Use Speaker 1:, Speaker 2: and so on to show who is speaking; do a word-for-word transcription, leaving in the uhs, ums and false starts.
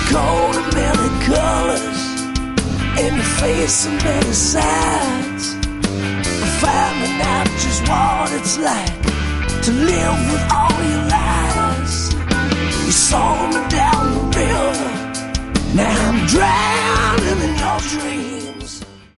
Speaker 1: coat of many colors, in the face of many sides, finding out just what it's like to live with all your lies. You saw me down the river, now I'm drowning in your dreams.